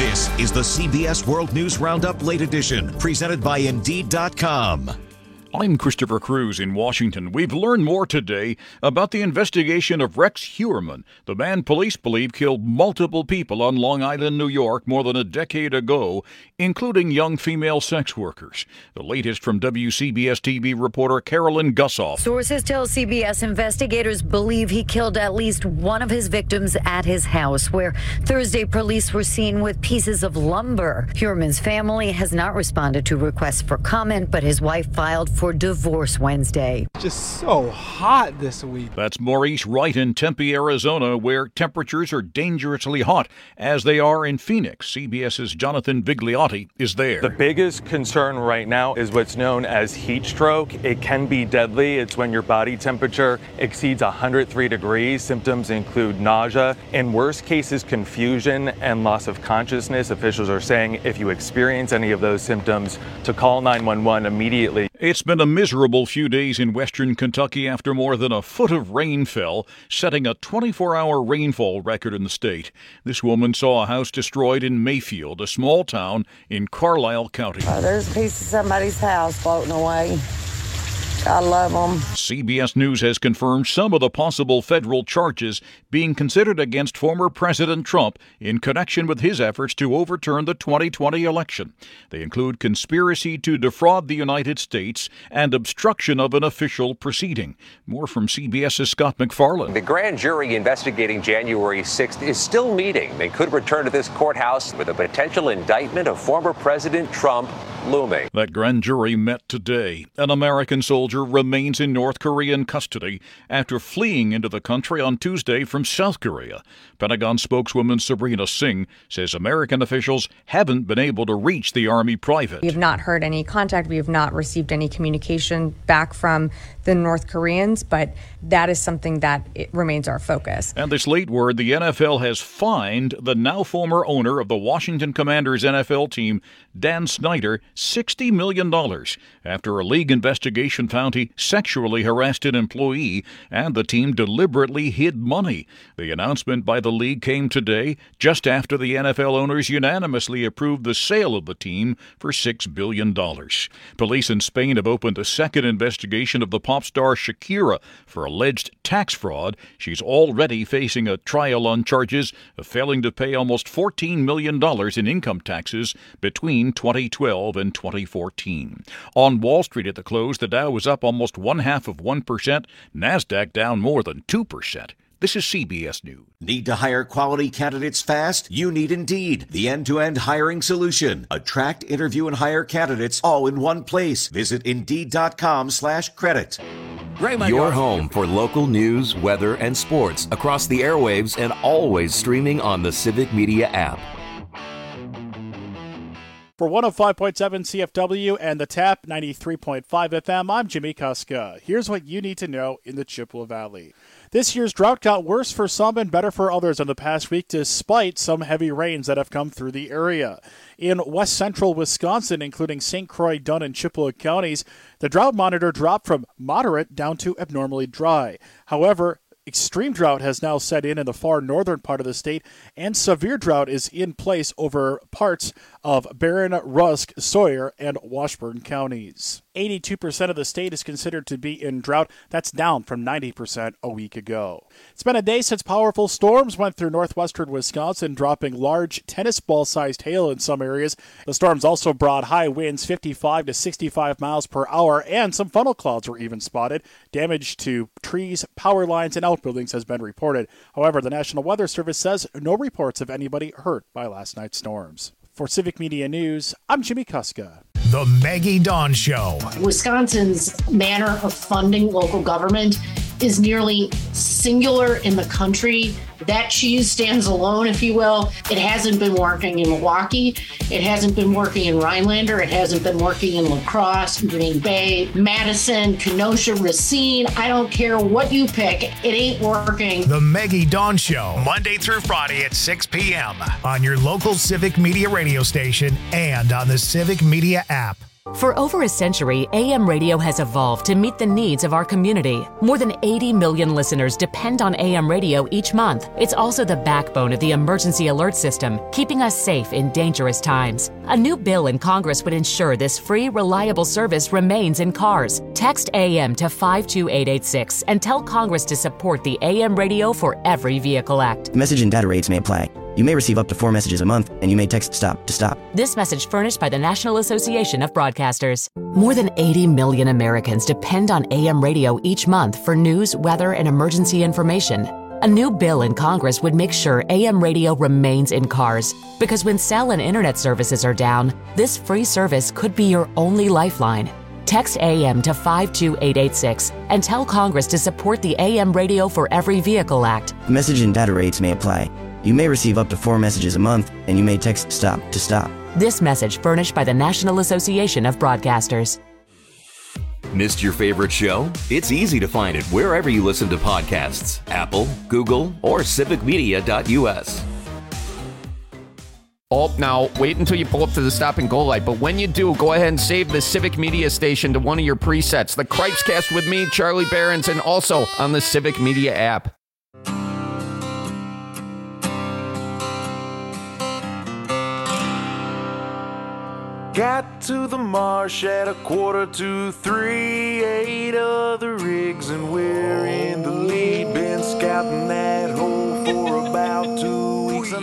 This is the CBS World News Roundup Late Edition, presented by Indeed.com. I'm Christopher Cruz in Washington. We've learned more today about the investigation of Rex Heuermann, the man police believe killed multiple people on Long Island, New York, more than a decade ago, including young female sex workers. The latest from WCBS TV reporter Carolyn Gussoff. Sources tell CBS investigators believe he killed at least one of his victims at his house, where Thursday police were seen with pieces of lumber. Heuermann's family has not responded to requests for comment, but his wife filed for divorce Wednesday. Just so hot this week. That's Maurice Wright in Tempe, Arizona, where temperatures are dangerously hot, as they are in Phoenix. CBS's Jonathan Vigliotti is there. The biggest concern right now is what's known as heat stroke. It can be deadly. It's when your body temperature exceeds 103 degrees. Symptoms include nausea. In worst cases, confusion and loss of consciousness. Officials are saying if you experience any of those symptoms, to call 911 immediately. It's been a miserable few days in western Kentucky after more than a foot of rain fell, setting a 24-hour rainfall record in the state. This woman saw a house destroyed in Mayfield, a small town in Carlisle County. There's a piece of somebody's house floating away. I love them. CBS News has confirmed some of the possible federal charges being considered against former President Trump in connection with his efforts to overturn the 2020 election. They include conspiracy to defraud the United States and obstruction of an official proceeding. More from CBS's Scott McFarland. The grand jury investigating January 6th is still meeting. They could return to this courthouse with a potential indictment of former President Trump looming. That grand jury met today. An American soldier remains in North Korean custody after fleeing into the country on Tuesday from South Korea. Pentagon spokeswoman Sabrina Singh says American officials haven't been able to reach the Army private. We have not heard any contact. We have not received any communication back from the North Koreans, but that is something that remains our focus. And this late word, the NFL has fined the now former owner of the Washington Commanders NFL team, Dan Snyder, $60 million after a league investigation found he sexually harassed an employee and the team deliberately hid money. The announcement by the league came today, just after the NFL owners unanimously approved the sale of the team for $6 billion. Police in Spain have opened a second investigation of the pop star Shakira for alleged tax fraud. She's already facing a trial on charges of failing to pay almost $14 million in income taxes between 2012 and 2014. On Wall Street at the close, the Dow was up almost 0.5%, NASDAQ down more than 2%. This is CBS News. Need to hire quality candidates fast? You need Indeed, the end-to-end hiring solution. Attract, interview, and hire candidates all in one place. Visit Indeed.com/credit. Your home for local news, weather, and sports across the airwaves and always streaming on the Civic Media app. For 105.7 CFW and the TAP 93.5 FM, I'm Jimmy Kuska. Here's what you need to know in the Chippewa Valley. This year's drought got worse for some and better for others in the past week, despite some heavy rains that have come through the area. In west central Wisconsin, including St. Croix, Dunn, and Chippewa counties, the drought monitor dropped from moderate down to abnormally dry. However, extreme drought has now set in the far northern part of the state, and severe drought is in place over parts of Barron, Rusk, Sawyer, and Washburn counties. 82% of the state is considered to be in drought. That's down from 90% a week ago. It's been a day since powerful storms went through northwestern Wisconsin, dropping large tennis ball-sized hail in some areas. The storms also brought high winds, 55 to 65 miles per hour, and some funnel clouds were even spotted. Damage to trees, power lines, and outbuildings has been reported. However, the National Weather Service says no reports of anybody hurt by last night's storms. For Civic Media News, I'm Jimmy Kuska. The Maggie Dawn Show. Wisconsin's manner of funding local government is nearly singular in the country. That cheese stands alone, if you will. It hasn't been working in Milwaukee. It hasn't been working in Rhinelander. It hasn't been working in La Crosse, Green Bay, Madison, Kenosha, Racine. I don't care what you pick. It ain't working. The Maggie Dawn Show, Monday through Friday at 6 p.m. on your local Civic Media radio station and on the Civic Media app. For over a century, AM radio has evolved to meet the needs of our community. More than 80 million listeners depend on AM radio each month. It's also the backbone of the emergency alert system, keeping us safe in dangerous times. A new bill in Congress would ensure this free, reliable service remains in cars. Text AM to 52886 and tell Congress to support the AM Radio for Every Vehicle Act. Message and data rates may apply. You may receive up to 4 messages a month, and you may text STOP to stop. This message furnished by the National Association of Broadcasters. More than 80 million Americans depend on AM radio each month for news, weather, and emergency information. A new bill in Congress would make sure AM radio remains in cars, because when cell and internet services are down, this free service could be your only lifeline. Text AM to 52886 and tell Congress to support the AM Radio for Every Vehicle Act. Message and data rates may apply. You may receive up to 4 messages a month, and you may text STOP to stop. This message furnished by the National Association of Broadcasters. Missed your favorite show? It's easy to find it wherever you listen to podcasts. Apple, Google, or civicmedia.us. Oh, now, wait until you pull up to the stop and go light. But when you do, go ahead and save the Civic Media station to one of your presets. The Cripescast with me, Charlie Behrens, and also on the Civic Media app. Got to the marsh at 2:45, 8 other rigs, and we're in the lead. Been scouting that hole for about 2 weeks.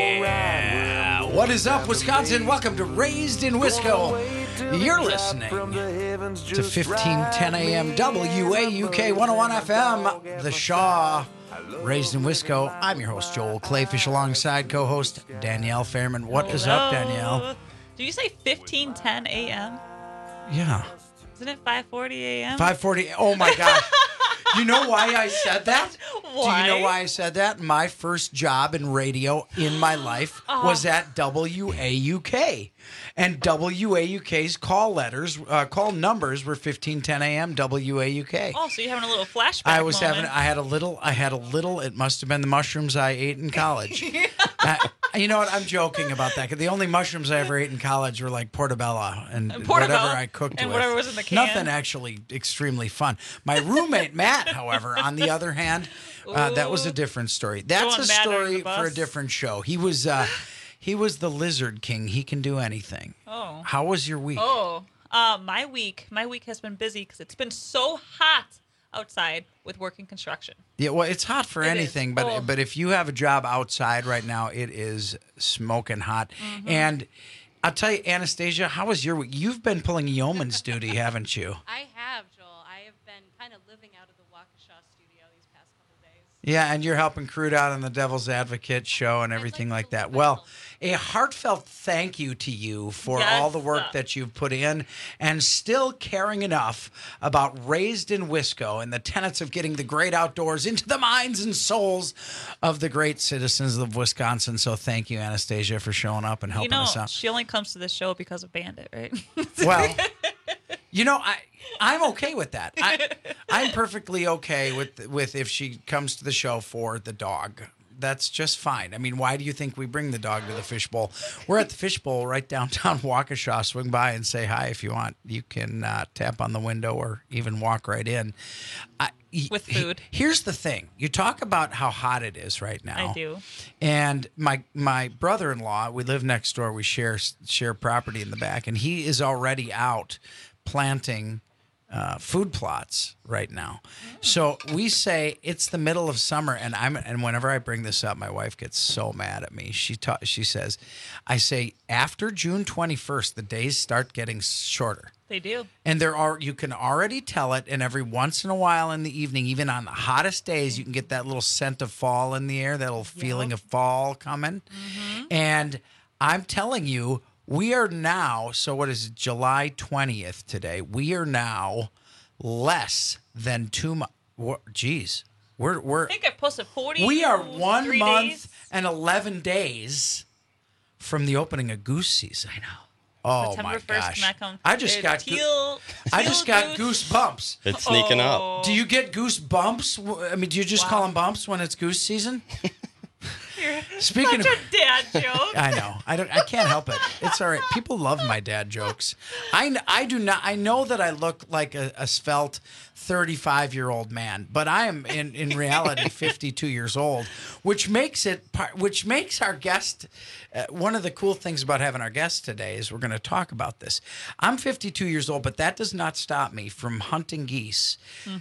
What is up, Wisconsin? Welcome to Raised in Wisco. You're listening to 1510 AM WAUK 101 FM, The Shaw. Raised in Wisco. I'm your host, Joel Clayfish, alongside co-host Danielle Fairman. What is up, Danielle? Did you say 15:10 a.m.? Yeah. Isn't it 5:40 a.m.? 5:40. Oh, my gosh. You know why I said that? Why? Do you know why I said that? My first job in radio in my life was at WAUK. And WAUK's call numbers were 1510 AM WAUK. Oh, so you're having a little flashback I had a little, it must have been the mushrooms I ate in college. You know what? I'm joking about that, because the only mushrooms I ever ate in college were like portobello and whatever I cooked and with. whatever was in the can. Nothing actually extremely fun. My roommate, Matt, however, on the other hand, that was a different story. That's a story for a different show. He was the Lizard King. He can do anything. Oh. How was your week? My week has been busy because it's been so hot outside with working construction. Yeah, well, it's hot for anything, but if you have a job outside right now, it is smoking hot. Mm-hmm. And I'll tell you, Anastasia, how was your week? You've been pulling yeoman's duty, haven't you? I have, Joel. I have been kind of living out of the Waukesha studio these past couple days. Yeah, and you're helping Crude out on the Devil's Advocate show and everything like that. Well, a heartfelt thank you to you for all the work that you've put in and still caring enough about Raised in Wisco and the tenets of getting the great outdoors into the minds and souls of the great citizens of Wisconsin. So thank you, Anastasia, for showing up and helping us out. She only comes to this show because of Bandit, right? Well, you know, I'm okay with that. I'm perfectly okay with if she comes to the show for the dog. That's just fine. I mean, why do you think we bring the dog to the Fishbowl? We're at the Fishbowl right downtown Waukesha. Swing by and say hi if you want. You can tap on the window or even walk right in. With food. Here's the thing. You talk about how hot it is right now. I do. And my brother-in-law, we live next door. We share property in the back, and he is already out planting food plots right now. So we say it's the middle of summer, and whenever I bring this up, my wife gets so mad at me. She says, I say after June 21st, the days start getting shorter. They do. And you can already tell it, and every once in a while in the evening, even on the hottest days, you can get that little scent of fall in the air, that little feeling of fall coming. Mm-hmm. And I'm telling you, we are now, so what is it, July 20th today? We are now less than 2 months. Geez. I think I posted 40. We are 1 month and 11 days from the opening of goose season. I know. Oh, September my 1st, gosh. Can that come? I just got goosebumps. It's sneaking up. Do you get goosebumps? I mean, do you just call them bumps when it's goose season? Speaking Such of a dad joke. I know. I can't help it. It's all right. People love my dad jokes. I do not. I know that I look like a svelte 35-year-old man, but I am in reality 52 years old, which makes our guest. One of the cool things about having our guest today is we're going to talk about this. I'm 52 years old, but that does not stop me from hunting geese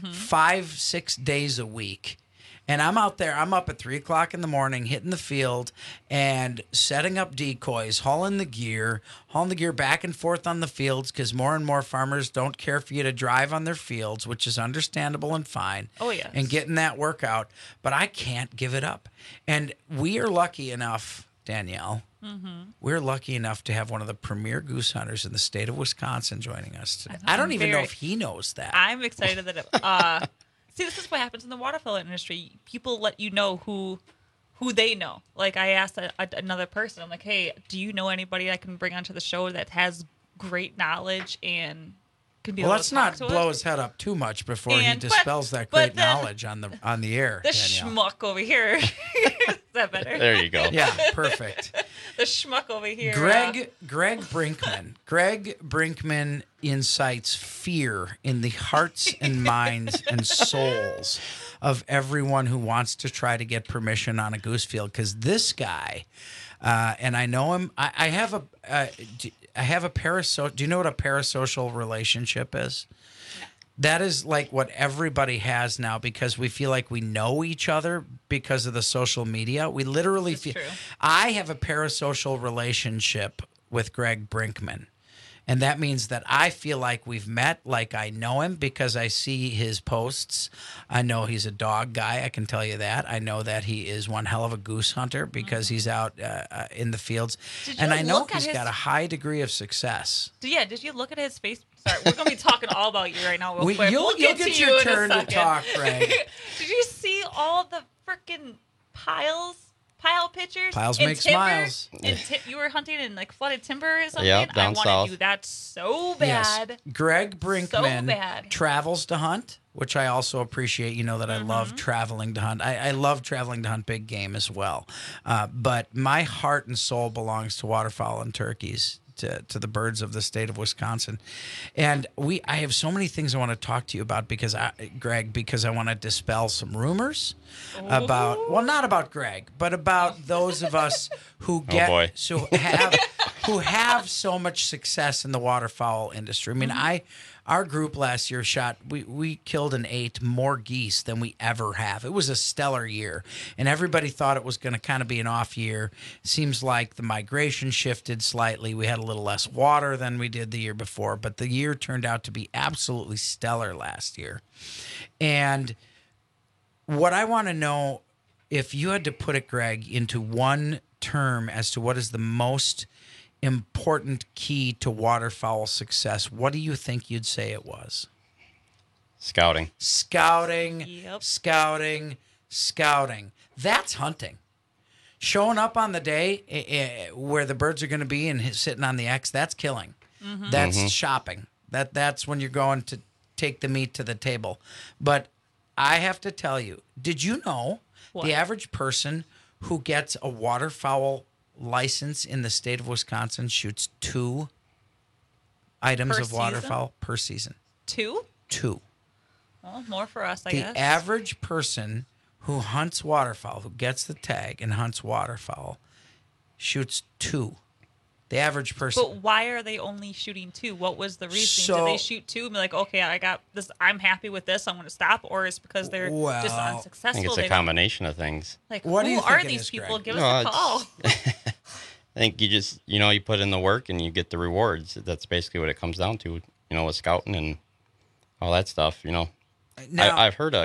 5-6 days a week. And I'm out there, I'm up at 3 o'clock in the morning, hitting the field and setting up decoys, hauling the gear back and forth on the fields because more and more farmers don't care for you to drive on their fields, which is understandable and fine. Oh, yes. And getting that workout. But I can't give it up. And we are lucky enough, Danielle, we're lucky enough to have one of the premier goose hunters in the state of Wisconsin joining us today. I don't even know if he knows that. I'm excited that see, this is what happens in the waterfowl industry. People let you know who they know. Like I asked another person, I'm like, hey, do you know anybody I can bring onto the show that has great knowledge and can be able let's to talk not to blow us? his head up too much before he dispels that but great then knowledge on the air. The Danielle. schmuck over here. Is that better? There you go. Yeah, perfect. The schmuck over here. Greg Brinkman. Greg Brinkman incites fear in the hearts and minds and souls of everyone who wants to try to get permission on a goose field. Because this guy, and I know him. I have a parasocial. Do you know what a parasocial relationship is? That is like what everybody has now because we feel like we know each other because of the social media. We literally feel. True. I have a parasocial relationship with Greg Brinkman. And that means that I feel like we've met, like I know him because I see his posts. I know he's a dog guy. I can tell you that. I know that he is one hell of a goose hunter because he's out in the fields. And I know he's got a high degree of success. Did you look at his face? Sorry, we're going to be talking all about you right now. Real quick. You'll get get to your you turn to talk, Greg. Did you see all the freaking pile pictures? Piles in make timber? smiles. You were hunting in like flooded timber or something? Yep, down I want south. to do that so bad. Yes. Greg Brinkman So bad. travels to hunt, which I also appreciate. You know that I love traveling to hunt. I love traveling to hunt big game as well. But my heart and soul belongs to waterfowl and turkeys, to the birds of the state of Wisconsin. And I have so many things I want to talk to you about Greg, because I want to dispel some rumors about, well, not about Greg, but about those of us who who have so much success in the waterfowl industry. I mean, our group last year we killed and ate more geese than we ever have. It was a stellar year, and everybody thought it was going to kind of be an off year. Seems like the migration shifted slightly. We had a little less water than we did the year before, but the year turned out to be absolutely stellar last year. And what I want to know, if you had to put it, Greg, into one term as to what is the most important key to waterfowl success, what do you think you'd say it was? Scouting. Yep. Scouting. That's hunting. Showing up on the day where the birds are going to be and sitting on the X, that's killing. That's shopping. That's when you're going to take the meat to the table. But I have to tell you, did you know the average person who gets a waterfowl license in the state of Wisconsin shoots 2 items of waterfowl per season? 2? 2. Well, more for us, I the guess. The average person who hunts waterfowl, who gets the tag and hunts waterfowl, shoots 2. The average person. But why are they only shooting 2? What was the reason? Did they shoot 2 and be like, okay, I got this, I'm happy with this, I'm going to stop? Or is it because they're just unsuccessful? I think it's a combination of things. Like, what who are these people? Greg? Give us a call. I think you just, you put in the work and you get the rewards. That's basically what it comes down to, with scouting and all that stuff, Now, I've heard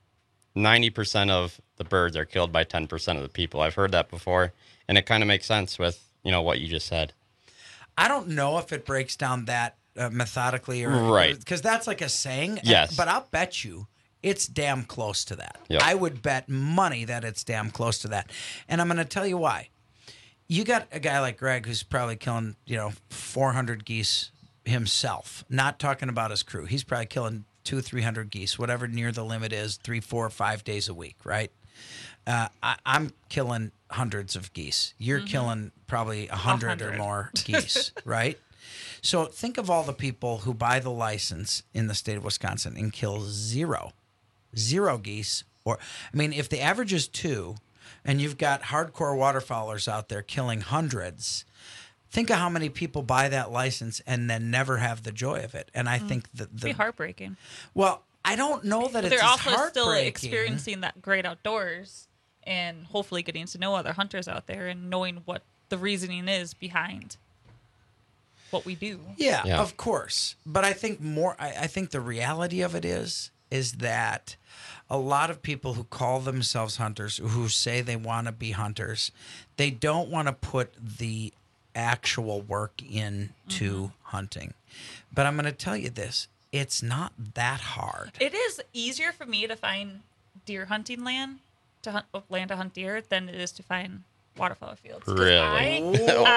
90% of the birds are killed by 10% of the people. I've heard that before, and it kind of makes sense with, what you just said. I don't know if it breaks down that methodically, right? Because that's like a saying. Yes, but I'll bet you it's damn close to that. Yep. I would bet money that it's damn close to that, and I'm going to tell you why. You got a guy like Greg who's probably killing 400 geese himself. Not talking about his crew. He's probably killing 200-300 geese, whatever near the limit is, 3, 4, 5 days a week, right? I'm killing hundreds of geese. You're killing probably 100 or more geese, right? So think of all the people who buy the license in the state of Wisconsin and kill zero geese. Or, I mean, if the average is 2 and you've got hardcore waterfowlers out there killing hundreds, think of how many people buy that license and then never have the joy of it. And I think that It'd be heartbreaking. Well, I don't know that But it's they're also still heartbreaking. experiencing that great outdoors and hopefully getting to know other hunters out there and knowing what the reasoning is behind what we do. Yeah, of course. But I think I think the reality of it is that a lot of people who call themselves hunters, who say they want to be hunters, they don't want to put the actual work into hunting. But I'm going to tell you this. It's not that hard. It is easier for me to find deer hunting land to hunt deer than it is to find waterfowl fields. 'Cause Really?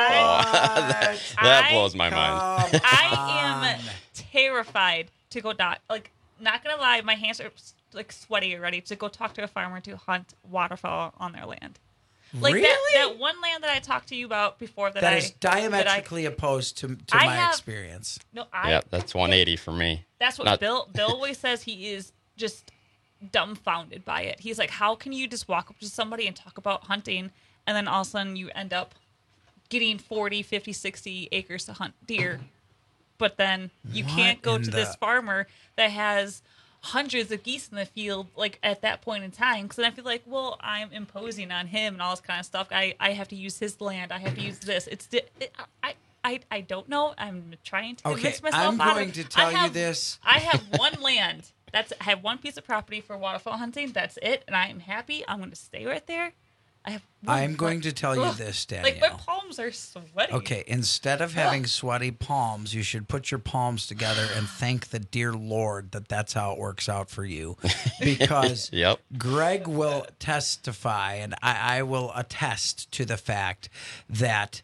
That blows my mind. I am terrified to go not gonna lie, my hands are like sweaty already to go talk to a farmer to hunt waterfowl on their land. Like Really? that one land that I talked to you about before That is diametrically opposed to my experience. No, Yeah, that's 180 for me. That's what Bill always says. He is just dumbfounded by it. He's like, how can you just walk up to somebody and talk about hunting, and then all of a sudden you end up getting 40, 50, 60 acres to hunt deer, but then you can't go to this farmer that has hundreds of geese in the field, like at that point in time. Because then I feel like, well, I'm imposing on him and all this kind of stuff. I have to use his land. I have to use this. I don't know. I'm trying to convince myself. I'm going to tell you this. I have one land. I have one piece of property for waterfowl hunting. That's it, and I am happy. I'm going to stay right there. I'm going to tell you this, Danielle. Like, my palms are sweaty. Okay, instead of having sweaty palms, you should put your palms together and thank the dear Lord that that's how it works out for you. Because Greg will testify, and I will attest to the fact that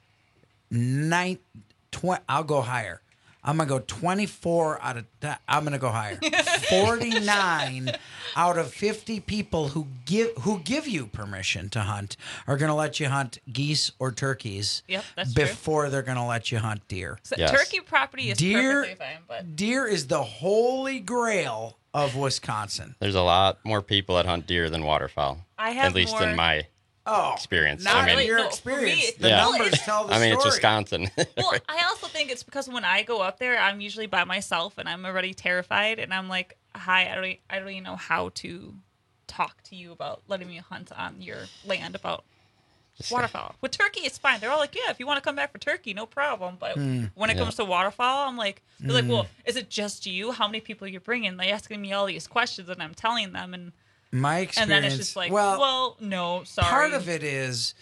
I'll go higher. I'm going to go 24 out of I'm going to go higher. 49 out of 50 people who give you permission to hunt are going to let you hunt geese or turkeys before they're going to let you hunt deer. So turkey property is perfectly fine, but deer is the holy grail of Wisconsin. There's a lot more people that hunt deer than waterfowl. At least in my experience. Not in your experience. The numbers tell the story. It's Wisconsin. Well, I also think it's because when I go up there, I'm usually by myself and I'm already terrified, and I'm like, hi, I don't even know how to talk to you about letting me hunt on your land about waterfowl. With turkey, it's fine. They're all like, yeah, if you want to come back for turkey, no problem. But when it comes to waterfowl, I'm like, they're like, well, is it just you? How many people are you bringing? They're asking me all these questions, and I'm telling them, and my experience, and then it's just like, well, no, sorry. Part of it is,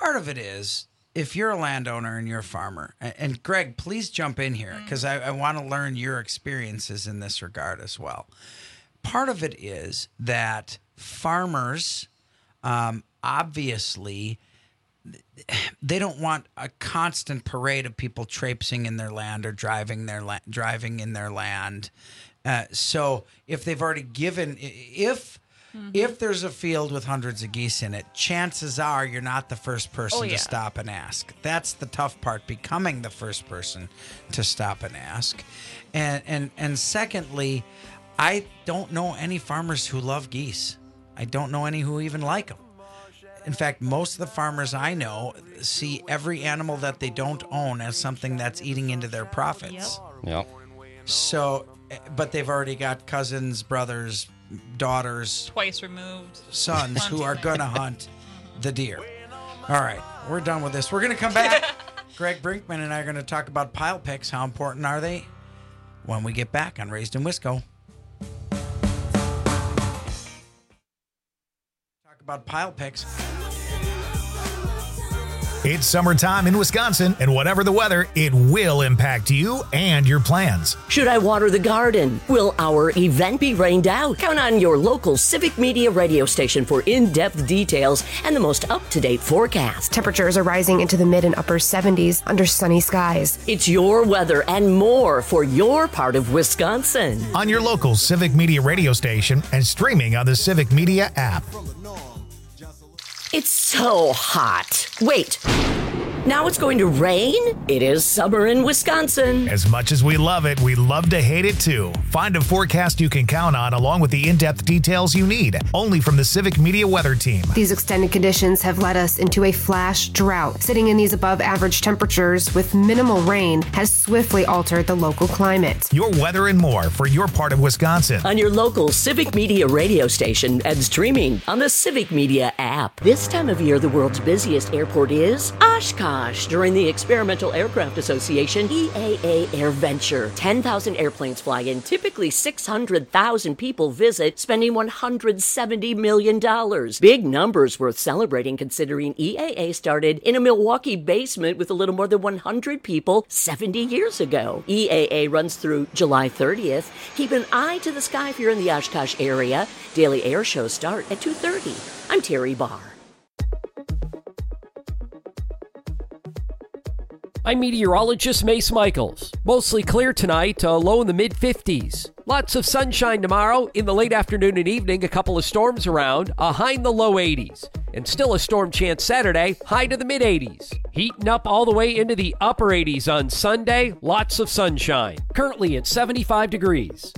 if you're a landowner and you're a farmer, and Greg, please jump in here because I want to learn your experiences in this regard as well. Part of it is that farmers, obviously, they don't want a constant parade of people traipsing in their land or driving in their land. So if they've already given, if there's a field with hundreds of geese in it, chances are you're not the first person to stop and ask. That's the tough part, becoming the first person to stop and ask. And secondly, I don't know any farmers who love geese. I don't know any who even like them. In fact, most of the farmers I know see every animal that they don't own as something that's eating into their profits. Yep. So, but they've already got cousins, brothers, daughters, twice removed sons who are going to hunt the deer. All right, we're done with this. We're going to come back. Greg Brinkman and I are going to talk about pile picks. How important are they? When we get back on Raised in Wisco. Talk about pile picks. It's summertime in Wisconsin, and whatever the weather, it will impact you and your plans. Should I water the garden? Will our event be rained out? Count on your local Civic Media radio station for in-depth details and the most up-to-date forecast. Temperatures are rising into the mid and upper 70s under sunny skies. It's your weather and more for your part of Wisconsin. On your local Civic Media radio station and streaming on the Civic Media app. It's so hot. Wait. Now it's going to rain? It is summer in Wisconsin. As much as we love it, we love to hate it too. Find a forecast you can count on along with the in-depth details you need. Only from the Civic Media Weather Team. These extended conditions have led us into a flash drought. Sitting in these above average temperatures with minimal rain has swiftly altered the local climate. Your weather and more for your part of Wisconsin. On your local Civic Media radio station and streaming on the Civic Media app. This time of year, the world's busiest airport is Oshkosh. During the Experimental Aircraft Association EAA AirVenture. 10,000 airplanes fly in. Typically 600,000 people visit, spending $170 million. Big numbers worth celebrating considering EAA started in a Milwaukee basement with a little more than 100 people 70 years ago. EAA runs through July 30th. Keep an eye to the sky if you're in the Oshkosh area. Daily air shows start at 2:30. I'm Terry Barr. I'm meteorologist Mace Michaels. Mostly clear tonight, low in the mid-50s. Lots of sunshine tomorrow. In the late afternoon and evening, a couple of storms around, a high in the low 80s. And still a storm chance Saturday, high to the mid-80s. Heating up all the way into the upper 80s on Sunday, lots of sunshine. Currently at 75 degrees.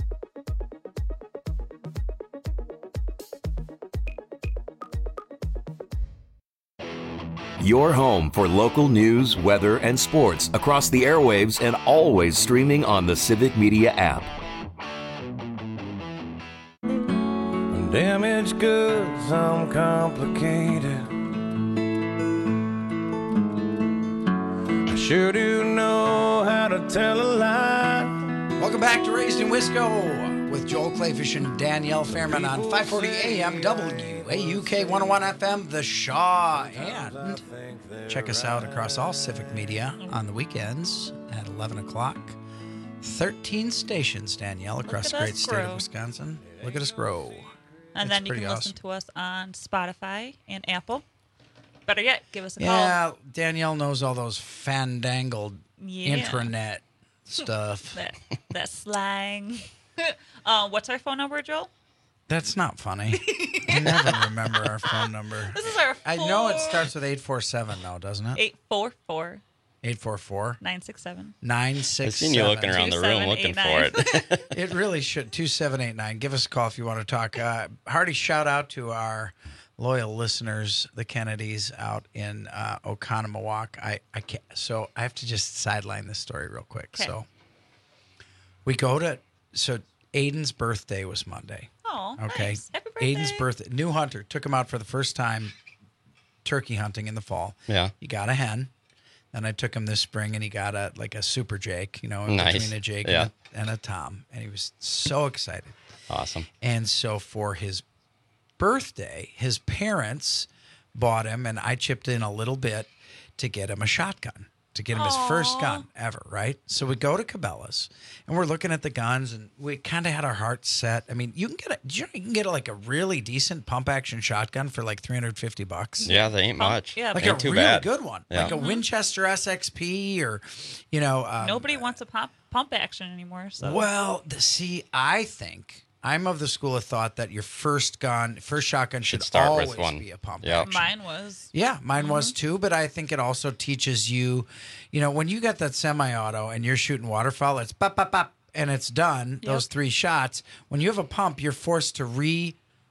Your home for local news, weather, and sports across the airwaves and always streaming on the Civic Media app. Damaged goods, I'm complicated. I sure do know how to tell a lie. Welcome back to Raised in Wisco with Joel Clayfish and Danielle Fairman on 540 AM WAUK 101 FM, The Shaw. And check us out across all Civic Media on the weekends at 11 o'clock. 13 stations, Danielle, across the great state of Wisconsin. Look at us grow. And then you can listen to us on Spotify and Apple. Better yet, give us a call. Yeah, Danielle knows all those fandangled intranet stuff. that slang. What's our phone number, Joel? That's not funny. I never remember our phone number. This is our I know it starts with 847, though, doesn't it? 844. 844. 967. 967. I've seen you looking around the room looking for it. It really should. 2789. Give us a call if you want to talk. Hearty shout out to our loyal listeners, the Kennedys out in Oconomowoc. I can't, so I have to just sideline this story real quick. Okay. So we go to, so Aiden's birthday was Monday. Oh, okay. Nice. Happy birthday. Aiden's birthday. New hunter. Took him out for the first time turkey hunting in the fall. Yeah. He got a hen. Then I took him this spring and he got a super Jake, between a Jake and a Tom. And he was so excited. Awesome. And so for his birthday, his parents bought him, and I chipped in a little bit to get him a shotgun, to get him his first gun ever, right? So we go to Cabela's, and we're looking at the guns, and we kind of had our hearts set. I mean, you can get like a really decent pump action shotgun for like $350. Yeah, they ain't much. Yeah, like ain't a really bad. good one, Yeah. like a Winchester SXP, or nobody wants a pump action anymore. So well, see, I think I'm of the school of thought that your first shotgun should start always with one. be a pump Yep. action. Mine was. Yeah, mine was too, but I think it also teaches you, when you got that semi-auto and you're shooting waterfowl, it's pop, pop, pop, and it's done, those 3 shots. When you have a pump, you're forced to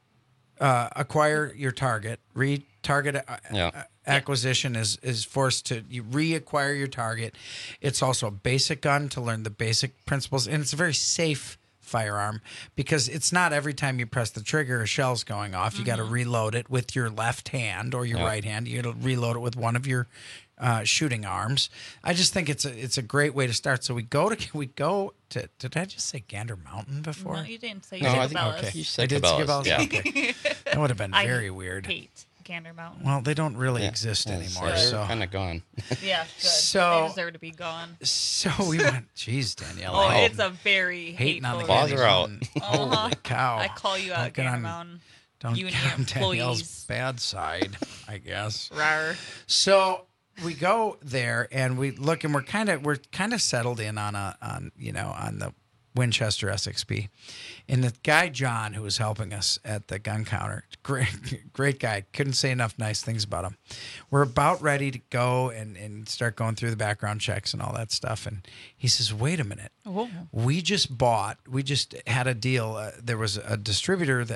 acquire your target. Target acquisition is forced to reacquire your target. It's also a basic gun to learn the basic principles, and it's a very safe firearm because it's not every time you press the trigger a shell's going off. You got to reload it with your left hand or your right hand. You got to reload it with one of your shooting arms. I just think it's a great way to start. So we go to did I just say Gander Mountain before? No, you didn't say No, Cabela's. Okay. You said I did Cabela's, say yeah. Okay. That would have been very weird. I hate Gander Mountain. Well, they don't really exist anymore. They're So kind of gone. Yeah, good. So- they deserve to be gone. So we went. Jeez, Danielle. Oh, it's a very hating on the hateful- Claws are out. Holy cow! I call you out, Gander Mountain. Don't You and get your on Danielle's employees. bad side, I guess. Rawr. So we go there and we look, and we're kind of settled in on the Winchester SXP. And the guy, John, who was helping us at the gun counter, great guy, couldn't say enough nice things about him. We're about ready to go and start going through the background checks and all that stuff. And he says, wait a minute. Oh. We just had a deal. There was a distributor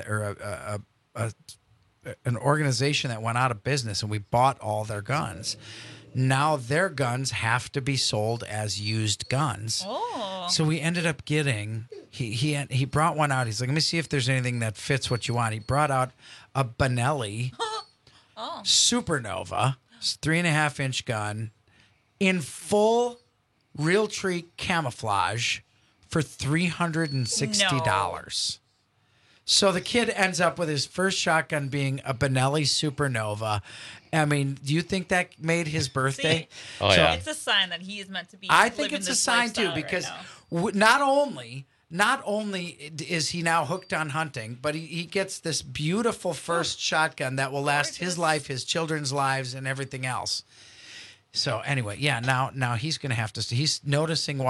an organization that went out of business, and we bought all their guns. Now their guns have to be sold as used guns. Oh. So we ended up getting, he brought one out. He's like, let me see if there's anything that fits what you want. He brought out a Benelli Supernova, 3.5-inch gun in full Realtree camouflage for $360. So the kid ends up with his first shotgun being a Benelli Supernova. I mean, do you think that made his birthday? It's a sign that he is meant to be. I think it's a sign too, because not only is he now hooked on hunting, but he gets this beautiful first shotgun that will last his life, his children's lives, and everything else. So anyway, now he's going to have to. He's noticing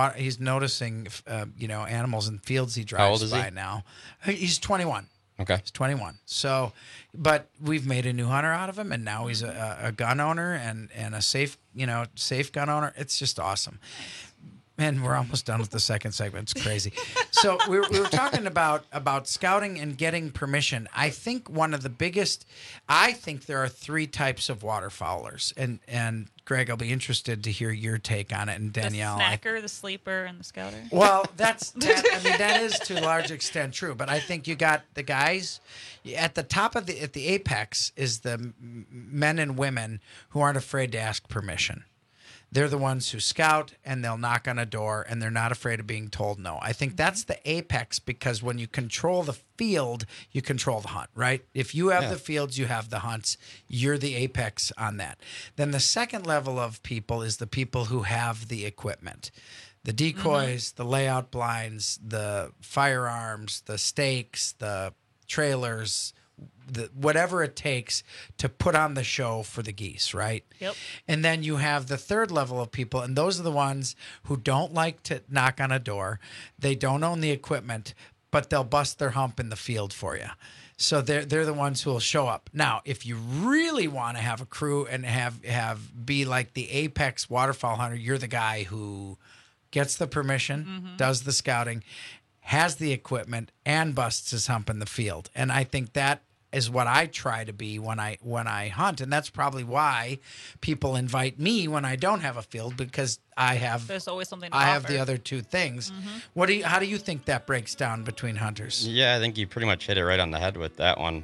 animals in fields he drives How old is by he? now. He's 21. Okay. He's 21. So, but we've made a new hunter out of him, and now he's a gun owner and a safe gun owner. It's just awesome. Man, we're almost done with the second segment. It's crazy. So we were talking about scouting and getting permission. I think one of the biggest. I think there are 3 types of waterfowlers, and Greg, I'll be interested to hear your take on it, and Danielle. The snacker, the sleeper, and the scouter. Well, that is to a large extent true, but I think you got the guys at the top of at the apex is the men and women who aren't afraid to ask permission. They're the ones who scout, and they'll knock on a door, and they're not afraid of being told no. I think that's the apex, because when you control the field, you control the hunt, right? If you have the fields, you have the hunts. You're the apex on that. Then the second level of people is the people who have the equipment. The decoys, the layout blinds, the firearms, the stakes, the trailers, whatever it takes to put on the show for the geese, right? Yep. And then you have the third level of people, and those are the ones who don't like to knock on a door. They don't own the equipment, but they'll bust their hump in the field for you. So they're the ones who will show up. Now, if you really want to have a crew and be like the apex waterfowl hunter, you're the guy who gets the permission, does the scouting, has the equipment, and busts his hump in the field. And I think that is what I try to be when I hunt, and that's probably why people invite me when I don't have a field, because there's always something to offer. I have the other 2 things. How do you think that breaks down between hunters? Yeah, I think you pretty much hit it right on the head with that one.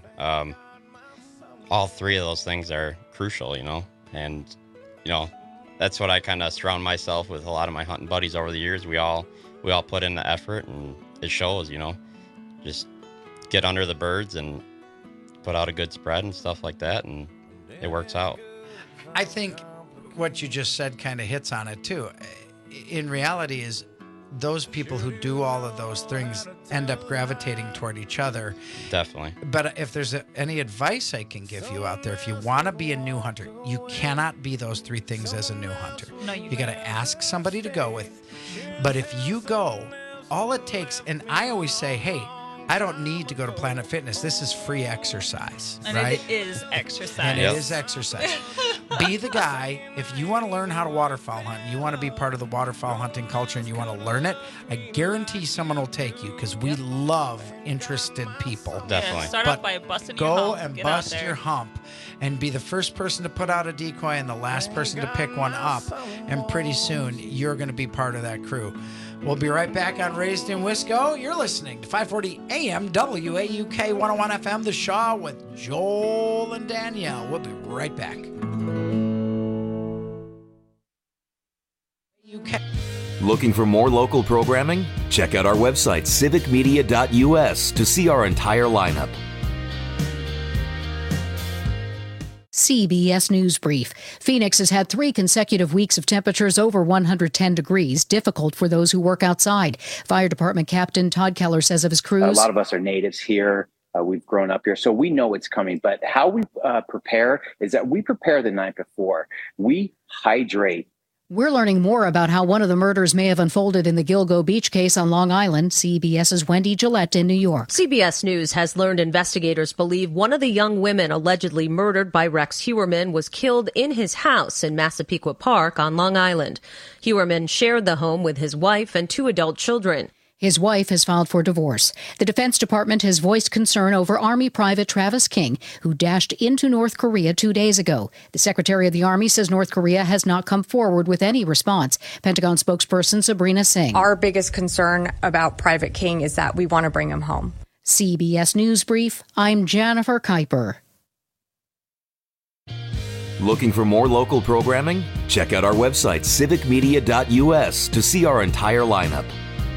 All 3 of those things are crucial, and that's what I kind of surround myself with. A lot of my hunting buddies over the years, we all put in the effort, and it shows. Just get under the birds and put out a good spread and stuff like that, and it works out. I think what you just said kind of hits on it too. In reality, is those people who do all of those things end up gravitating toward each other. Definitely. But if there's any advice I can give you out there, if you want to be a new hunter, you cannot be those 3 things as a new hunter. No, you got to ask somebody to go with. But if you go, all it takes, and I always say, hey, I don't need to go to Planet Fitness. This is free exercise, and right? it is exercise. And it is exercise. Be the guy. If you want to learn how to waterfowl hunt, you want to be part of the waterfowl hunting culture, and you want to learn it, I guarantee someone will take you, because we love interested people. Definitely. Yeah, start off by busting your hump. Go and bust your hump, and be the first person to put out a decoy and the last person to pick one up, and pretty soon you're going to be part of that crew. We'll be right back on Raised in Wisco. You're listening to 540 AM WAUK 101 FM, The Shaw, with Joel and Danielle. We'll be right back. Looking for more local programming? Check out our website, civicmedia.us, to see our entire lineup. CBS News Brief. Phoenix has had 3 consecutive weeks of temperatures over 110 degrees, difficult for those who work outside. Fire Department Captain Todd Keller says of his crews, a lot of us are natives here. We've grown up here, so we know it's coming. But how we prepare is that we prepare the night before. We hydrate We're learning more about how one of the murders may have unfolded in the Gilgo Beach case on Long Island. CBS's Wendy Gillette in New York. CBS News has learned investigators believe one of the young women allegedly murdered by Rex Heuermann was killed in his house in Massapequa Park on Long Island. Heuermann shared the home with his wife and 2 adult children. His wife has filed for divorce. The Defense Department has voiced concern over Army Private Travis King, who dashed into North Korea 2 days ago. The Secretary of the Army says North Korea has not come forward with any response. Pentagon spokesperson Sabrina Singh. Our biggest concern about Private King is that we want to bring him home. CBS News Brief, I'm Jennifer Kuiper. Looking for more local programming? Check out our website, civicmedia.us, to see our entire lineup.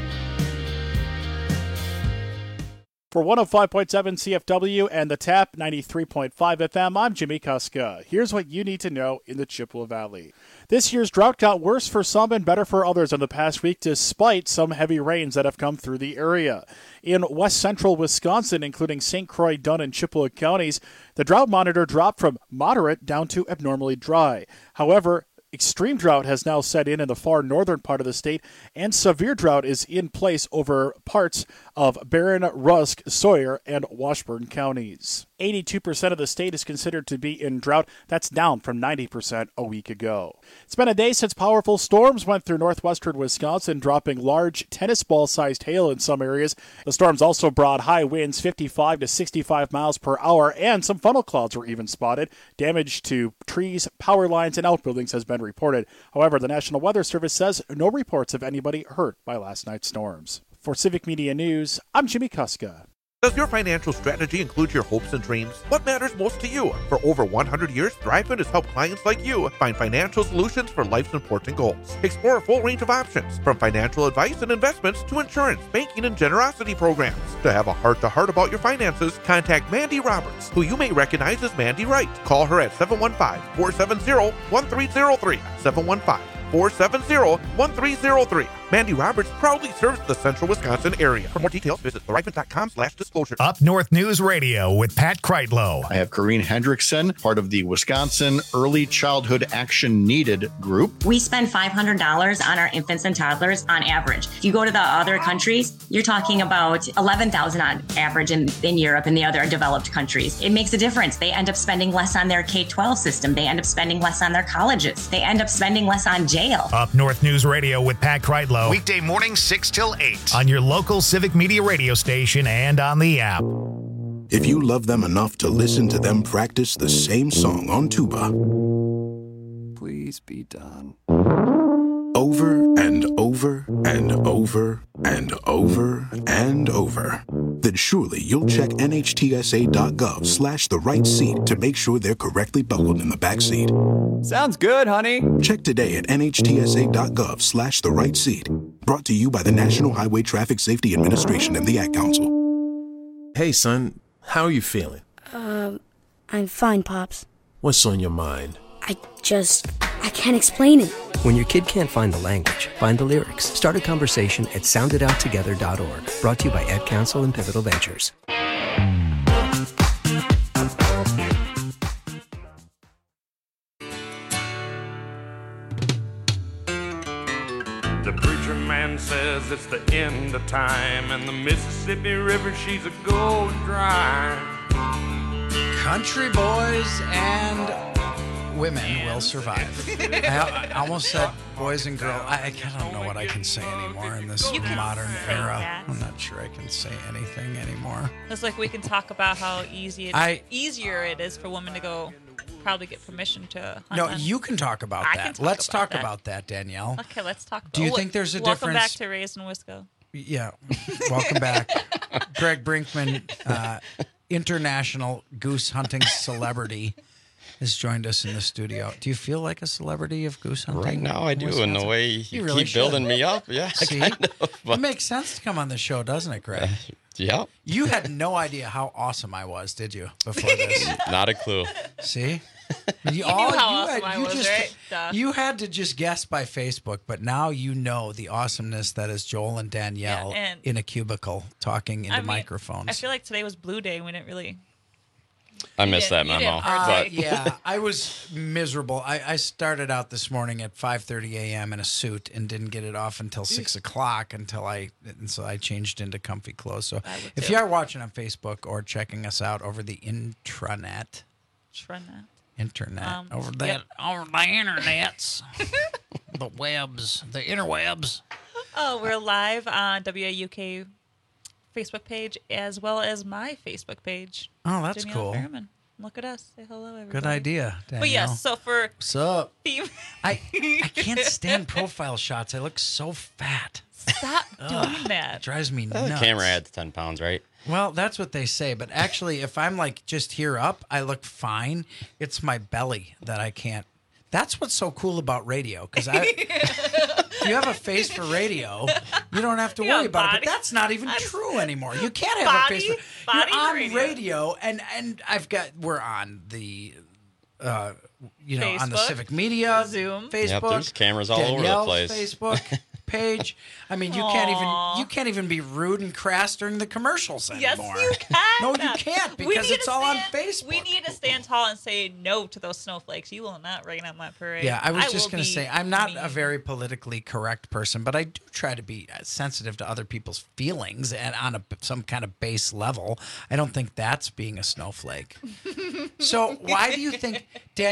For 105.7 CFW and the TAP 93.5 FM, I'm Jimmy Kuska. Here's what you need to know in the Chippewa Valley. This year's drought got worse for some and better for others in the past week, despite some heavy rains that have come through the area. In west central Wisconsin, including St. Croix, Dunn, and Chippewa counties, the drought monitor dropped from moderate down to abnormally dry. However, extreme drought has now set in the far northern part of the state, and severe drought is in place over parts of Barron, Rusk, Sawyer, and Washburn counties. 82% of the state is considered to be in drought. That's down from 90% a week ago. It's been a day since powerful storms went through northwestern Wisconsin, dropping large tennis ball-sized hail in some areas. The storms also brought high winds, 55 to 65 miles per hour, and some funnel clouds were even spotted. Damage to trees, power lines, and outbuildings has been reported. However, the National Weather Service says no reports of anybody hurt by last night's storms. For Civic Media News, I'm Jimmy Kuska. Does your financial strategy include your hopes and dreams? What matters most to you? For over 100 years, ThriveFund has helped clients like you find financial solutions for life's important goals. Explore a full range of options, from financial advice and investments to insurance, banking, and generosity programs. To have a heart-to-heart about your finances, contact Mandy Roberts, who you may recognize as Mandy Wright. Call her at 715-470-1303. 715-470-1303. Mandy Roberts proudly serves the central Wisconsin area. For more details, visit thrivent.com/disclosure. Up North News Radio with Pat Kreitlow. I have Corrine Hendrickson, part of the Wisconsin Early Childhood Action Needed group. We spend $500 on our infants and toddlers on average. If you go to the other countries, you're talking about $11,000 on average in Europe and the other developed countries. It makes a difference. They end up spending less on their K-12 system. They end up spending less on their colleges. They end up spending less on jail. Up North News Radio with Pat Kreitlow. Weekday mornings 6 till 8 on your local Civic Media radio station and on the app. If you love them enough to listen to them practice the same song on tuba, please be done. Over and over and over and over and over, then surely you'll check NHTSA.gov/the right seat to make sure they're correctly buckled in the back seat. Sounds good, honey. Check today at NHTSA.gov/the right seat. Brought to you by the National Highway Traffic Safety Administration and the Ad Council. Hey, son, how are you feeling? I'm fine, Pops. What's on your mind? I can't explain it. When your kid can't find the language, find the lyrics. Start a conversation at soundedouttogether.org. Brought to you by Ad Council and Pivotal Ventures. The preacher man says it's the end of time, and the Mississippi River, she's a going dry. Country boys and women will survive. I almost said boys and girls. I don't know what I can say anymore in this modern era. That. I'm not sure I can say anything anymore. It's like we can talk about how easier it is for women to go probably get permission to hunt. No, you can talk about that. Let's talk about that, Danielle. Okay, let's talk about Do you think there's a difference? Welcome back to Raised in Wisco. Yeah. Welcome back. Greg Brinkman, international goose hunting celebrity, has joined us in the studio. Do you feel like a celebrity of goose hunting? Right now I do, and the way you really keep building me up. Yeah, See? kind of, It makes sense to come on the show, doesn't it, Greg? Yeah. You had no idea how awesome I was, did you, before this? Not a clue. See? You knew how awesome I was, right? Duh. You had to just guess by Facebook, but now you know the awesomeness that is Joel and Danielle in a cubicle talking into microphones. I feel like today was Blue Day. We didn't really I missed that memo. But yeah, I was miserable. I started out this morning at 5:30 a.m. in a suit and didn't get it off until 6 o'clock and so I changed into comfy clothes. So if you are watching on Facebook or checking us out over the internet, over the internets, the webs, the interwebs. Oh, we're live on WAUK Facebook page as well as my Facebook page. Oh, that's Danielle cool. Fairman. Look at us. Say hello, everybody. Good idea, Danielle. But yes, so for what's up? theme, I can't stand profile shots. I look so fat. Stop doing that. It drives me the nuts. camera adds 10 pounds, right? Well, that's what they say. But actually, if I'm like just here up, I look fine. It's my belly that I can't. That's what's so cool about radio. Because if you have a face for radio, you don't have to worry about it. But that's not even true anymore. You can't have a face for you're on radio, and we're on the on the Civic Media, Zoom, Facebook. Yep, there's cameras all over the place. Facebook page. I mean, you can't even be rude and crass during the commercials anymore. Yes, you can. No, you can't because it's all on Facebook. We need to stand tall and say no to those snowflakes. You will not rain on my parade. Yeah, I was just going to say, I'm not a very politically correct person, but I do try to be sensitive to other people's feelings and on some kind of base level. I don't think that's being a snowflake. So why do you think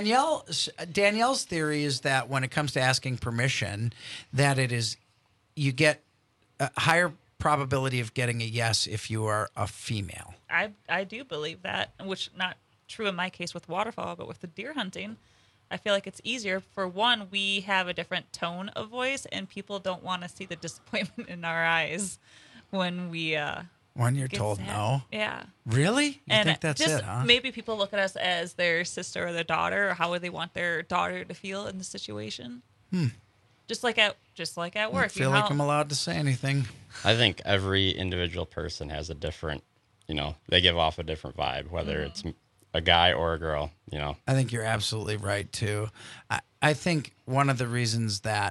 Danielle's theory is that when it comes to asking permission, that you get a higher probability of getting a yes if you are a female? I do believe that, which not true in my case with waterfowl, but with the deer hunting, I feel like it's easier. For one, we have a different tone of voice, and people don't want to see the disappointment in our eyes when we when you're told sad. No. Yeah. Really? You think that's just it, huh? Maybe people look at us as their sister or their daughter, or how would they want their daughter to feel in the situation. Just like at work. I feel like I'm allowed to say anything. I think every individual person has a different, they give off a different vibe, whether it's a guy or a girl, I think you're absolutely right, too. I think one of the reasons that,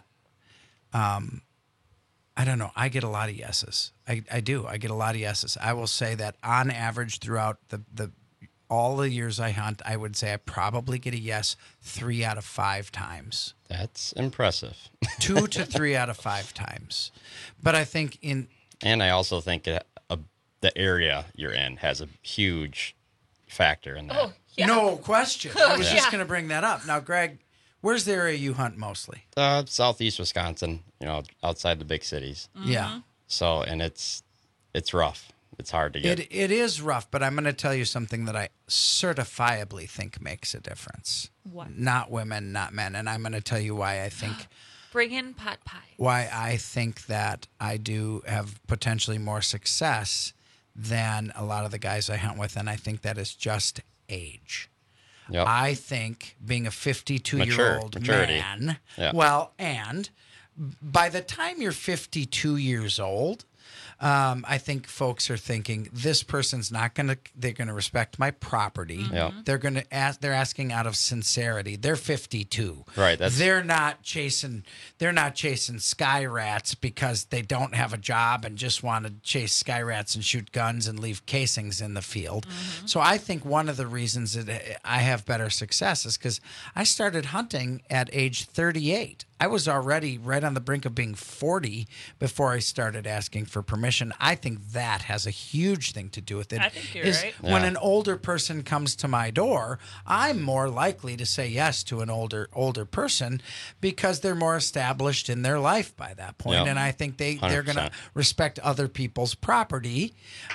I don't know, I get a lot of yeses. I do. I get a lot of yeses. I will say that on average throughout all the years I hunt, I would say I probably get a yes 3 out of 5 times. That's impressive. 2 to 3 out of 5 times. But I think and I also think the area you're in has a huge factor in that. Oh, yeah. No question. I was just going to bring that up. Now, Greg, where's the area you hunt mostly? Southeast Wisconsin, outside the big cities. Mm-hmm. Yeah. So, and it's rough. It's hard to get. It is rough, but I'm going to tell you something that I certifiably think makes a difference. What? Not women, not men. And I'm going to tell you why I think. Bring in pot pie. Why I think that I do have potentially more success than a lot of the guys I hunt with. And I think that is just age. Yep. I think being a 52-year-old man, well, and by the time you're 52 years old, I think folks are thinking this person's not they're going to respect my property. Mm-hmm. They're asking out of sincerity. They're 52. Right. They're not chasing sky rats because they don't have a job and just want to chase sky rats and shoot guns and leave casings in the field. Mm-hmm. So I think one of the reasons that I have better success is because I started hunting at age 38. I was already right on the brink of being 40 before I started asking for permission. I think that has a huge thing to do with it. I think you're right. When an older person comes to my door, I'm more likely to say yes to an older person because they're more established in their life by that point. Yep. And I think they're going to respect other people's property,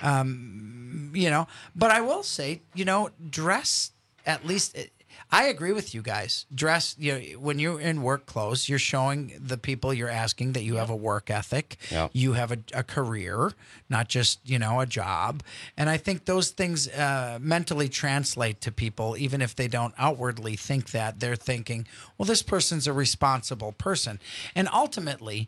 But I will say, dress at least. I agree with you guys. Dress, when you're in work clothes, you're showing the people you're asking that you have a work ethic, you have a career, not just, a job. And I think those things mentally translate to people, even if they don't outwardly think that. They're thinking, well, this person's a responsible person. And ultimately,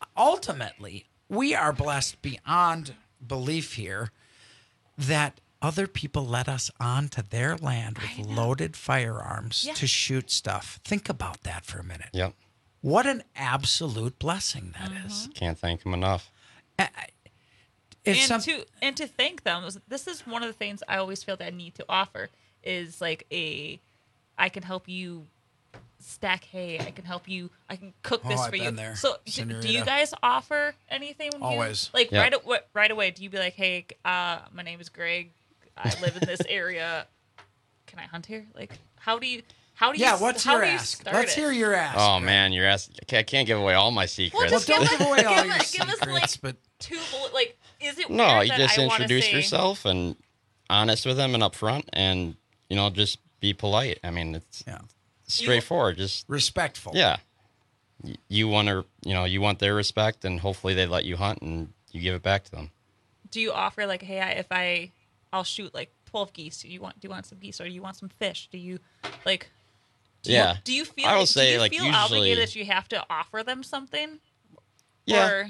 we are blessed beyond belief here that other people let us onto their land with loaded firearms to shoot stuff. Think about that for a minute. Yep. What an absolute blessing that is. Can't thank them enough. And to thank them. This is one of the things I always feel that I need to offer is like I can help you stack hay. I can help you. I can cook this for you. There, so do you guys offer anything? When Always. Right away. Do you be like, hey, my name is Greg. I live in this area. Can I hunt here? Like, how do you? What's your ask? Let's hear your ask. Oh man, your ask. I can't give away all my secrets. Well, don't give away all your secrets. Give us like two bullet. Is it no? Weird You that just I introduce yourself and honest with them and upfront, and just be polite. I mean, it's straightforward. Just respectful. Yeah. You want to, you want their respect, and hopefully they let you hunt and you give it back to them. Do you offer like, hey, I'll shoot like 12 geese. Do you want some geese, or do you want some fish? Do you like? Do you feel? I will say, do you feel usually, obligated that you have to offer them something? Yeah.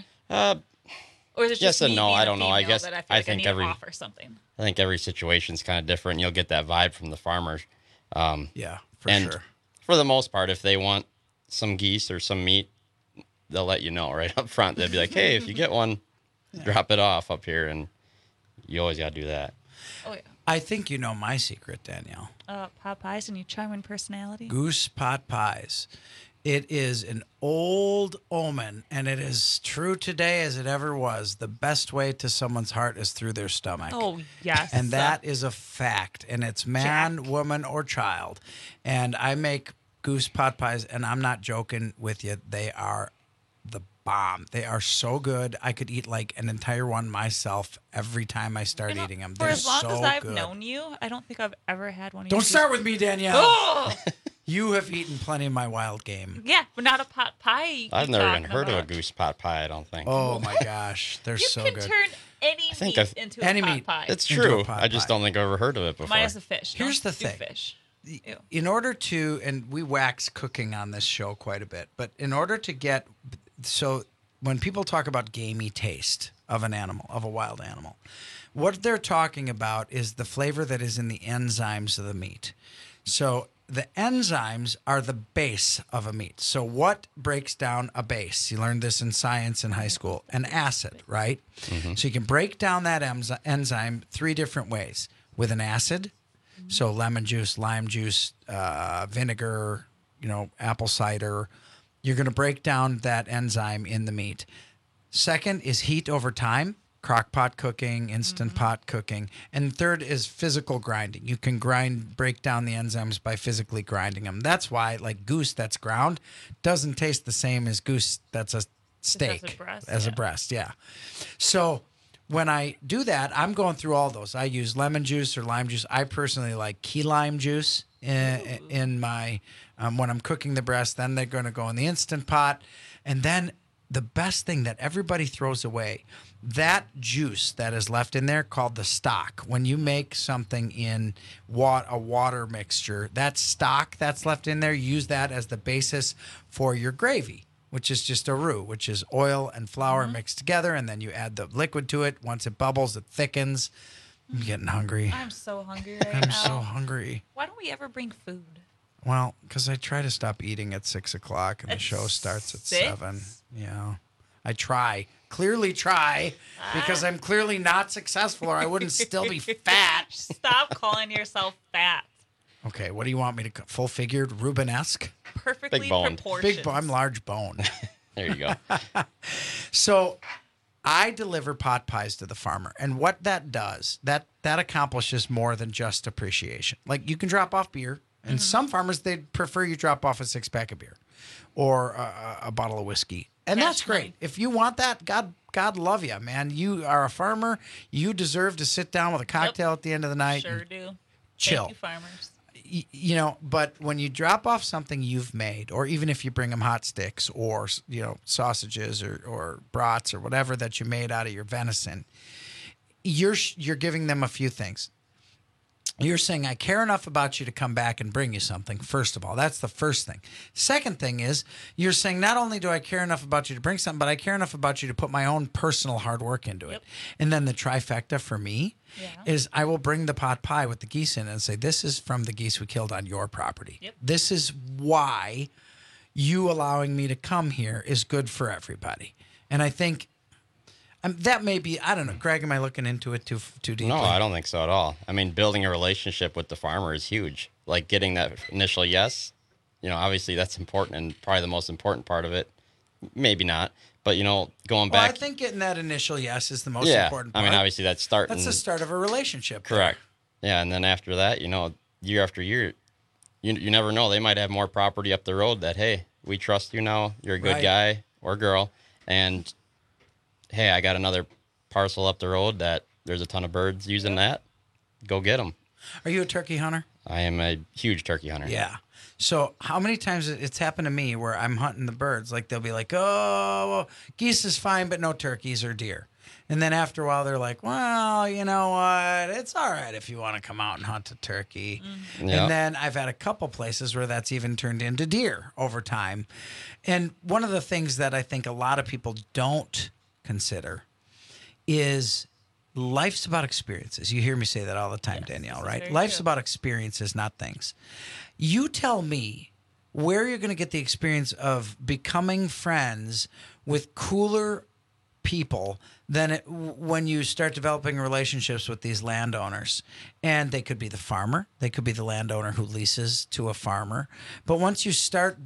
Or is it just yes and no? I don't know. I guess I think I need to offer something. I think every situation's kind of different. You'll get that vibe from the farmers. For sure. For the most part, if they want some geese or some meat, they'll let you know right up front. They'll be like, "Hey, if you get one, drop it off up here," and you always got to do that. Oh yeah. I think you know my secret, Danielle. Pot pies and your charming personality. Goose pot pies. It is an old omen, and it is true today as it ever was. The best way to someone's heart is through their stomach. Oh, yes. And that is a fact, and it's man, woman, or child. And I make goose pot pies, and I'm not joking with you. They are the bomb. They are so good. I could eat like an entire one myself every time I start eating them. For They're as long so as I've good. known you, I don't think I've ever had one of Don't start with me, Danielle. Oh! You have eaten plenty of my wild game. Yeah, but not a pot pie. I've never even heard of a goose pot pie, I don't think. Oh, my gosh. They're so good. You can turn any meat into a pot pie. It's true. I just don't think I've ever heard of it before. Minus the fish. Here's the thing. Fish. In order to, and we wax cooking on this show quite a bit, but in order to get, so when people talk about gamey taste of an animal, of a wild animal, what they're talking about is the flavor that is in the enzymes of the meat. So the enzymes are the base of a meat. So what breaks down a base? You learned this in science in high school. An acid, right? Mm-hmm. So you can break down that enzyme three different ways. With an acid, so lemon juice, lime juice, vinegar, apple cider. You're going to break down that enzyme in the meat. Second is heat over time. Crock pot cooking, instant pot cooking. And third is physical grinding. You can break down the enzymes by physically grinding them. That's why, like goose that's ground doesn't taste the same as goose that's a steak. As a breast, yeah. So when I do that, I'm going through all those. I use lemon juice or lime juice. I personally like key lime juice in my, when I'm cooking the breast. Then they're going to go in the Instant Pot. And then the best thing that everybody throws away, that juice that is left in there called the stock. When you make something in a water mixture, that stock that's left in there, use that as the basis for your gravy, which is just a roux, which is oil and flour mixed together, and then you add the liquid to it. Once it bubbles, it thickens. I'm getting hungry. I'm so hungry right now. I'm so hungry. Why don't we ever bring food? Well, because I try to stop eating at 6 o'clock, and the show starts at 7. Yeah. I clearly try, because I'm clearly not successful, or I wouldn't still be fat. Stop calling yourself fat. Okay, what do you want me to full-figured, Rubenesque? Perfectly proportioned. I'm large bone. There you go. So I deliver pot pies to the farmer, and what that does, that accomplishes more than just appreciation. Like, you can drop off beer, and some farmers, they'd prefer you drop off a 6-pack of beer or a bottle of whiskey. And that's great. If you want that, God love you, man. You are a farmer. You deserve to sit down with a cocktail at the end of the night. Sure do. Chill. Thank you, farmers. But when you drop off something you've made, or even if you bring them hot sticks or, sausages or brats or whatever that you made out of your venison, you're giving them a few things. You're saying, I care enough about you to come back and bring you something, first of all. That's the first thing. Second thing is, you're saying, not only do I care enough about you to bring something, but I care enough about you to put my own personal hard work into it. And then the trifecta for me is I will bring the pot pie with the geese in and say, this is from the geese we killed on your property. This is why you allowing me to come here is good for everybody. And I think That may be, I don't know. Greg, am I looking into it too deeply? No, I don't think so at all. I mean, building a relationship with the farmer is huge. Like getting that initial yes, obviously that's important and probably the most important part of it. Maybe not, but going back. I think getting that initial yes is the most important part. I mean, obviously that's starting. That's the start of a relationship. Correct. Yeah, and then after that, year after year, you never know. They might have more property up the road that, hey, we trust you now. You're a good guy or girl, and hey, I got another parcel up the road that there's a ton of birds using that. Go get them. Are you a turkey hunter? I am a huge turkey hunter. Yeah. So how many times it's happened to me where I'm hunting the birds, like they'll be like, oh, well, geese is fine, but no turkeys or deer. And then after a while, they're like, well, you know what? It's all right if you want to come out and hunt a turkey. Mm-hmm. Yep. And then I've had a couple places where that's even turned into deer over time. And one of the things that I think a lot of people don't consider is life's about experiences. You hear me say that all the time, yes, Danielle, right? Life's about experiences, not things. You tell me where you're going to get the experience of becoming friends with cooler people than when you start developing relationships with these landowners. And they could be the farmer. They could be the landowner who leases to a farmer. But once you start,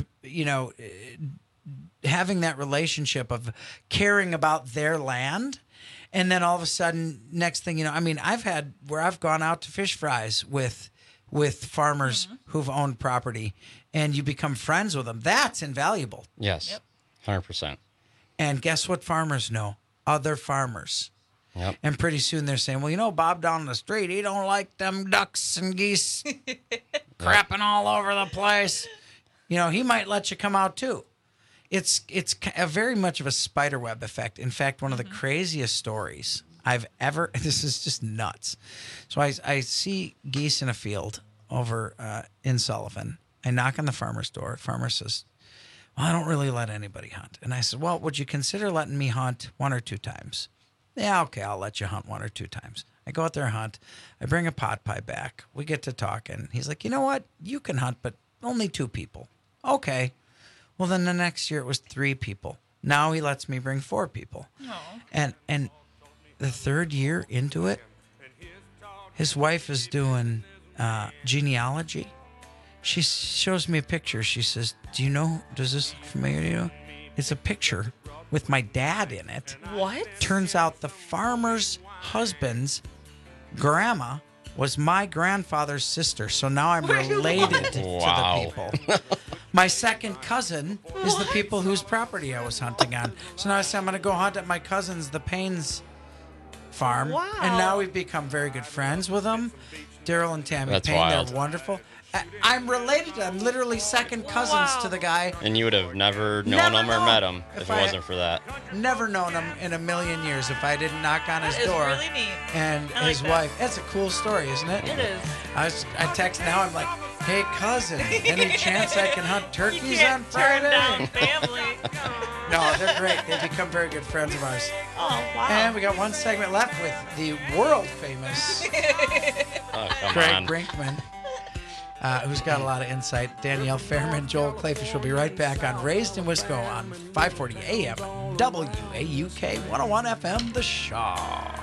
having that relationship of caring about their land, and then all of a sudden, next thing you know, I mean, I've had where I've gone out to fish fries with farmers who've owned property, and you become friends with them. That's invaluable. Yes, 100%. And guess what farmers know? Other farmers. Yep. And pretty soon they're saying, well, Bob down the street, he don't like them ducks and geese crapping all over the place. He might let you come out too. It's a very much of a spiderweb effect. In fact, one of the craziest stories I've ever, this is just nuts. So I see geese in a field over in Sullivan. I knock on the farmer's door. Farmer says, well, I don't really let anybody hunt. And I said, well, would you consider letting me hunt 1 or 2 times? Yeah, okay, I'll let you hunt 1 or 2 times. I go out there and hunt. I bring a pot pie back. We get to talking. He's like, you know what? You can hunt, but only 2 people. Okay. Well, then the next year it was 3 people. Now he lets me bring 4 people. And the 3rd year into it, his wife is doing genealogy. She shows me a picture. She says, does this look familiar to you? It's a picture with my dad in it. What? Turns out the farmer's husband's grandma was my grandfather's sister. So now I'm related to the people. My second cousin is the people whose property I was hunting on. So now I say I'm going to go hunt at my cousin's, the Payne's farm. Wow. And now we've become very good friends with them. Daryl and Tammy That's Payne, wild. They're wonderful. I'm related to them. I'm literally second cousins to the guy. And you would have never known him or met him if it wasn't for that. Never known him in a million years if I didn't knock on his door. It's really neat. And his wife. That's a cool story, isn't it? It is. I text now. I'm like, hey, cousin, any chance I can hunt turkeys on Friday? Turn down family. No, they're great. They become very good friends of ours. Oh, wow. And we got one segment left with the world famous Craig Brinkman. Who's got a lot of insight. Danielle Fairman, Joel Clayfish will be right back on Raised in Wisco on 540 AM, WAUK 101 FM, The Shaw.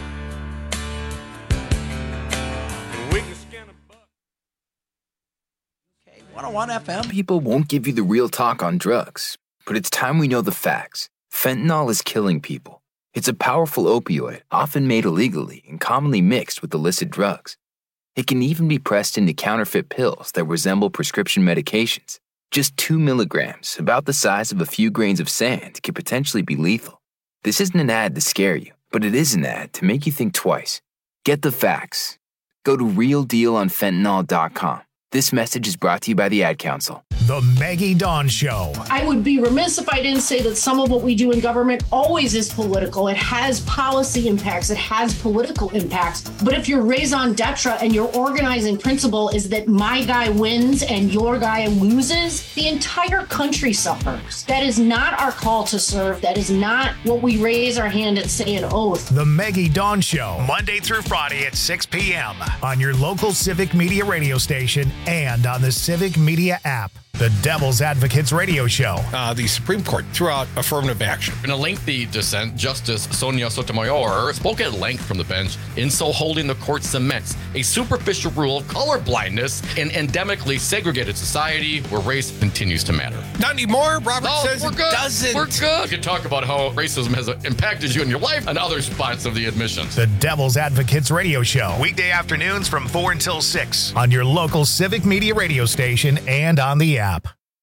101 FM. People won't give you the real talk on drugs, but it's time we know the facts. Fentanyl is killing people. It's a powerful opioid, often made illegally and commonly mixed with illicit drugs. It can even be pressed into counterfeit pills that resemble prescription medications. Just 2 milligrams, about the size of a few grains of sand, can potentially be lethal. This isn't an ad to scare you, but it is an ad to make you think twice. Get the facts. Go to realdealonfentanyl.com. This message is brought to you by the Ad Council. The Maggie Dawn Show. I would be remiss if I didn't say that some of what we do in government always is political. It has policy impacts. It has political impacts. But if your raison d'etre and your organizing principle is that my guy wins and your guy loses, the entire country suffers. That is not our call to serve. That is not what we raise our hand and say an oath. The Maggie Dawn Show, Monday through Friday at 6 p.m. on your local Civic Media radio station and on the Civic Media app. The Devil's Advocates Radio Show. The Supreme Court threw out affirmative action. In a lengthy dissent, Justice Sonia Sotomayor spoke at length from the bench, in so holding the court cements a superficial rule of colorblindness in endemically segregated society where race continues to matter. Not anymore. Robert says we're it good. doesn't. We're good. We can talk about how racism has impacted you in your life and other spots of the admissions. The Devil's Advocates Radio Show. Weekday afternoons from 4 until 6 on your local Civic Media radio station and on the app.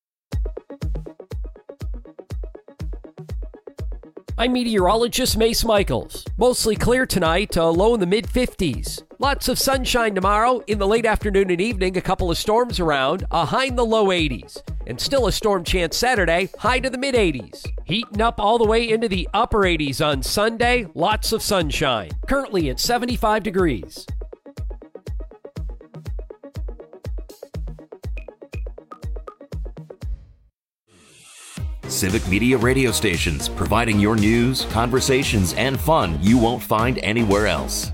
I'm meteorologist Mace Michaels. Mostly clear tonight, low in the mid-50s. Lots of sunshine tomorrow. In the late afternoon and evening, a couple of storms around, a high in the low 80s. And still a storm chance Saturday, high to the mid-80s. Heating up all the way into the upper 80s on Sunday, lots of sunshine. Currently at 75 degrees. Civic Media radio stations, providing your news, conversations, and fun you won't find anywhere else.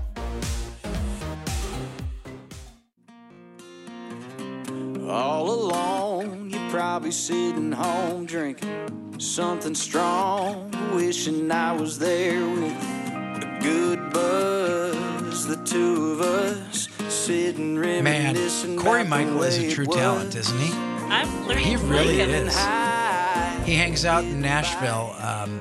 All alone, you're probably sitting home drinking something strong, wishing I was there with a good buzz. The two of us sitting reminiscing. Man, Corey Michael is a true talent, isn't he? I'm learning. He really to like him. is. He hangs out in Nashville,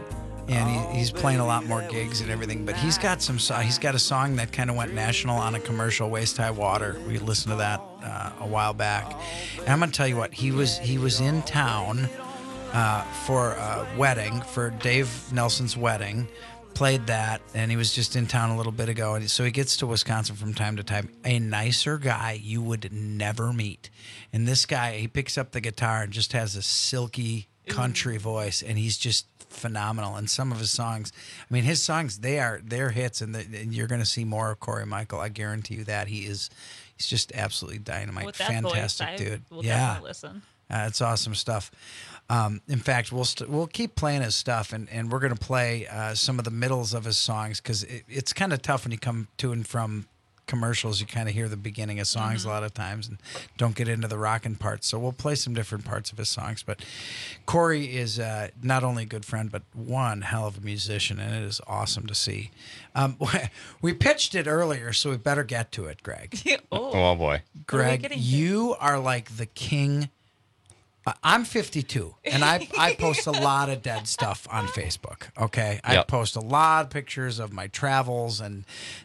and he's playing a lot more gigs and everything. But he's got he's got a song that kind of went national on a commercial, Waist High Water. We listened to that a while back, and I'm gonna tell you what, he was in town for a wedding, for Dave Nelson's wedding. Played that, and he was just in town a little bit ago, and so he gets to Wisconsin from time to time. A nicer guy you would never meet, and this guy, he picks up the guitar and just has a silky country voice, and he's just phenomenal. And some of his songs, I mean, his songs, they're hits, and you're going to see more of Corey Michael. I guarantee you that. He's just absolutely dynamite. With that fantastic voice, dude. We'll definitely listen. It's awesome stuff. In fact, we'll keep playing his stuff, and we're going to play some of the middles of his songs, because it's kind of tough when you come to and from commercials. You kind of hear the beginning of songs a lot of times and don't get into the rockin' parts. So we'll play some different parts of his songs. But Corey is not only a good friend, but one hell of a musician, and it is awesome to see. We pitched it earlier, so we better get to it, Greg. Oh boy. Greg, you are like the king. I'm 52, and I post a lot of dead stuff on Facebook, okay? I post a lot of pictures of my travels and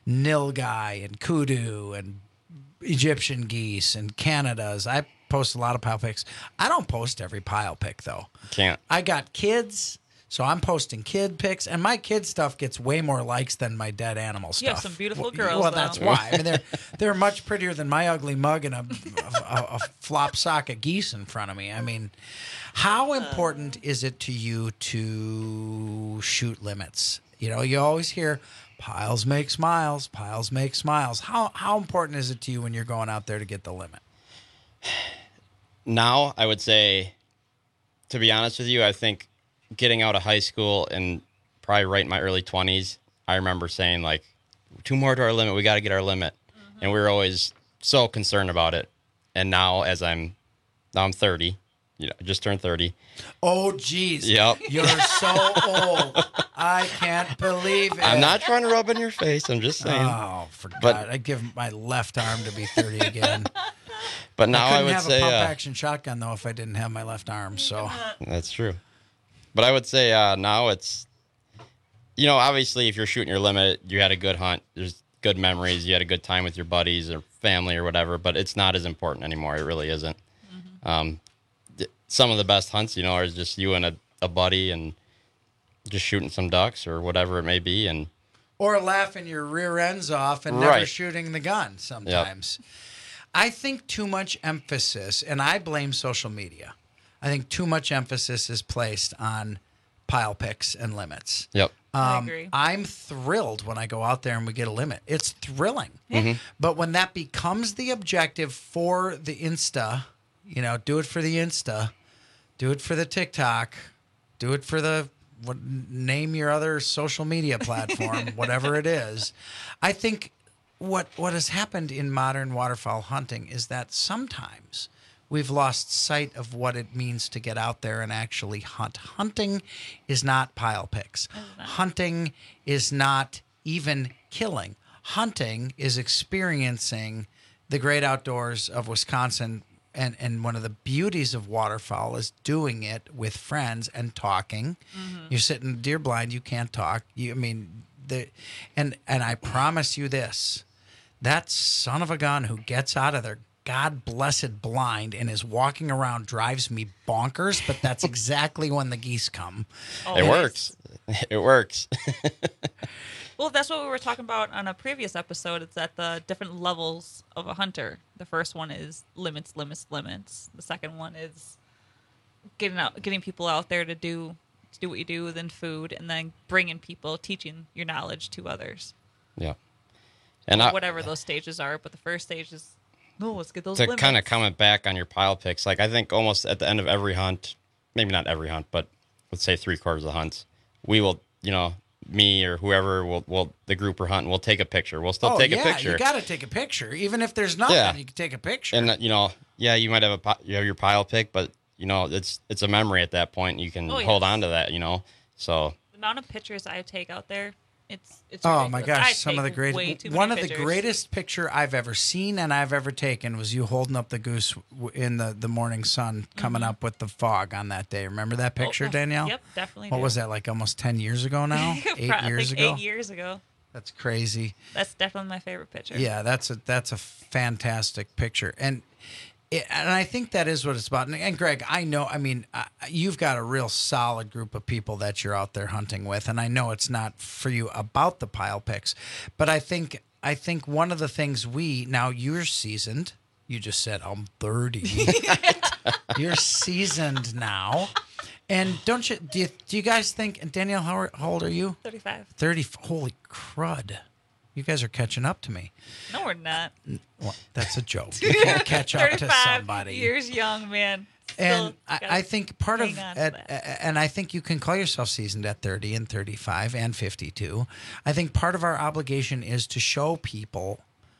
nilgai and kudu and Egyptian geese and Canadas. I post a lot of pile pics. I don't post every pile pic, though. Can't. I got kids, so I'm posting kid pics, and my kid stuff gets way more likes than my dead animal stuff. You have some beautiful girls, Well, though. that's why. I mean, they're much prettier than my ugly mug and a flop sock of geese in front of me. I mean, how important is it to you to shoot limits? You know, you always hear piles make smiles, piles make smiles. How important is it to you when you're going out there to get the limit? Now, I would say, to be honest with you, I think getting out of high school and probably right in my early 20s, I remember saying, like, 2 more to our limit. We got to get our limit. And we were always so concerned about it. And now, I'm 30, just turned 30. Oh, geez. Yep. You're so old. I can't believe it. I'm not trying to rub in your face. I'm just saying. Oh, for God. I'd give my left arm to be 30 again. But now I would have say a pump-action shotgun, though, if I didn't have my left arm. So that's true. But I would say now it's, obviously if you're shooting your limit, you had a good hunt. There's good memories. You had a good time with your buddies or family or whatever. But it's not as important anymore. It really isn't. Some of the best hunts, are just you and a buddy and just shooting some ducks or whatever it may be, or laughing your rear ends off and never shooting the gun sometimes. Yep. I think too much emphasis, and I blame social media. I think too much emphasis is placed on pile picks and limits. Yep. I agree. I'm thrilled when I go out there and we get a limit. It's thrilling. Mm-hmm. But when that becomes the objective for the Insta, do it for the Insta, do it for the TikTok, do it for the name your other social media platform, whatever it is. I think what has happened in modern waterfowl hunting is that sometimes we've lost sight of what it means to get out there and actually hunt. Hunting is not pile picks. Hunting is not even killing. Hunting is experiencing the great outdoors of Wisconsin. And one of the beauties of waterfowl is doing it with friends and talking. Mm-hmm. You're sitting deer blind, you can't talk. And I promise you this, that son of a gun who gets out of their God-blessed blind and is walking around drives me bonkers, but that's exactly when the geese come. Oh, it works. It works. Well, that's what we were talking about on a previous episode. It's at the different levels of a hunter. The first one is limits. The second one is getting people out there to do what you do, then food, and then bringing people, teaching your knowledge to others. Yeah. And whatever those stages are, but the first stage is, let's get those limits. To kind of comment back on your pile picks, like I think almost at the end of every hunt, maybe not every hunt, but let's say 3/4 of the hunts, we will, me or whoever will the group we're hunting, we'll take a picture. We'll still take a picture. You got to take a picture, even if there's nothing. You can take a picture. And you might have your pile pick, but it's a memory at that point. You can hold on to that. So the amount of pictures I take out there, it's oh my gosh, some of the greatest. One of the greatest picture I've ever seen and I've ever taken was you holding up the goose in the morning sun, coming up with the fog on that day. Remember that picture, Danielle? Yep, definitely. What was that, like almost 10 years ago now? 8 years ago. 8 years ago. That's crazy. That's definitely my favorite picture. Yeah, that's a fantastic picture, and I think that is what it's about. And Greg, you've got a real solid group of people that you're out there hunting with, and I know it's not for you about the pile picks, but I think one of the things you're seasoned. You just said I'm 30. You're seasoned now, and do you guys think? And Danielle, how old are you? 35. 30. Holy crud! You guys are catching up to me. No, we're not. Well, that's a joke. You can't catch up to somebody. 35 years young, man. And I think part of and I think you can call yourself seasoned at 30 and 35 and 52. I think part of our obligation is to show people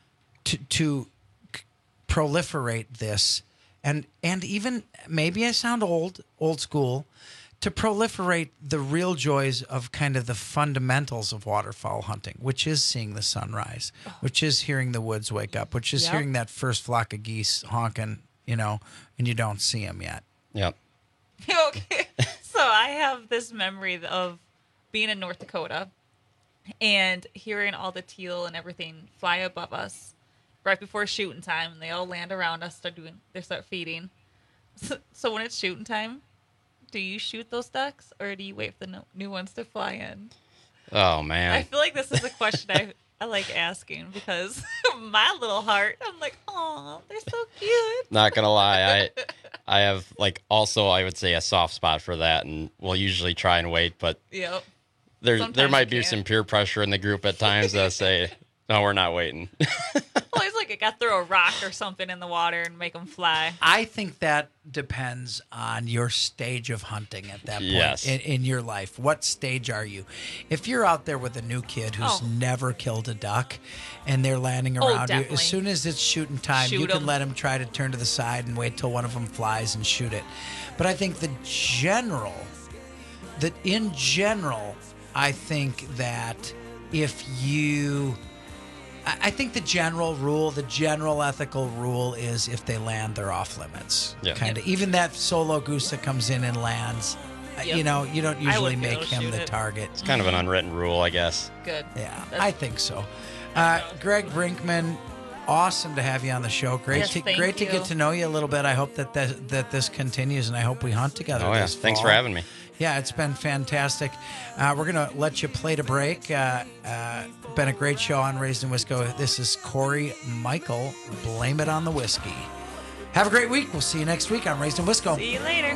to proliferate this and even, maybe I sound old school, to proliferate the real joys of kind of the fundamentals of waterfowl hunting, which is seeing the sunrise, which is hearing the woods wake up, which is hearing that first flock of geese honking, and you don't see them yet. Yep. Okay. So I have this memory of being in North Dakota and hearing all the teal and everything fly above us right before shooting time, and they all land around us, start feeding. So when it's shooting time, do you shoot those ducks, or do you wait for the new ones to fly in? Oh, man. I feel like this is a question I like asking, because my little heart, I'm like, oh, they're so cute. Not going to lie, I have, also, I would say a soft spot for that, and we'll usually try and wait, but there might be some peer pressure in the group at times that say, no, we're not waiting. Well, it's like I got to throw a rock or something in the water and make them fly. I think that depends on your stage of hunting at that point in your life. What stage are you? If you're out there with a new kid who's never killed a duck and they're landing around you, as soon as it's shooting time, you can let them try to turn to the side and wait till one of them flies and shoot it. But I think in general, I think that I think the general ethical rule is if they land, they're off limits. Yeah. Kind of. Even that solo goose that comes in and lands, you don't usually make him the target. It's kind of an unwritten rule, I guess. Good. Yeah, I think so. Greg Brinkman, awesome to have you on the show. Great to get to know you a little bit. I hope that this continues, and I hope we hunt together. Oh yeah, thanks for having me. Yeah, it's been fantastic. We're going to let you play to break. Been a great show on Raised in Wisco. This is Corey Michael. Blame it on the whiskey. Have a great week. We'll see you next week on Raised in Wisco. See you later.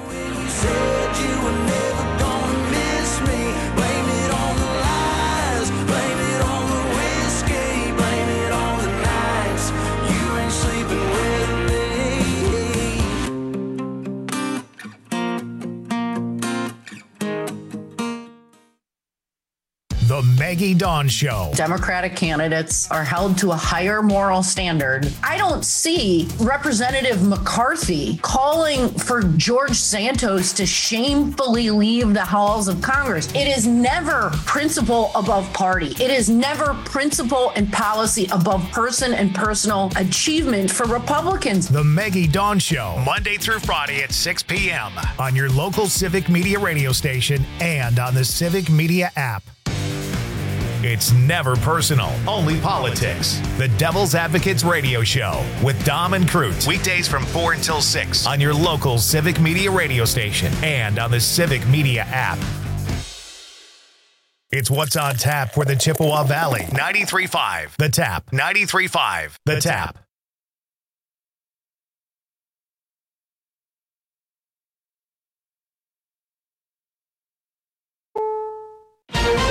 The Maggie Dawn Show. Democratic candidates are held to a higher moral standard. I don't see Representative McCarthy calling for George Santos to shamefully leave the halls of Congress. It is never principle above party. It is never principle and policy above person and personal achievement for Republicans. The Maggie Dawn Show, Monday through Friday at 6 p.m. on your local Civic Media radio station and on the Civic Media app. It's never personal, only politics. The Devil's Advocates Radio Show with Dom and Cruz. Weekdays from 4 until 6 on your local Civic Media radio station and on the Civic Media app. It's what's on tap for the Chippewa Valley. 93.5 The Tap. 93.5 The Tap.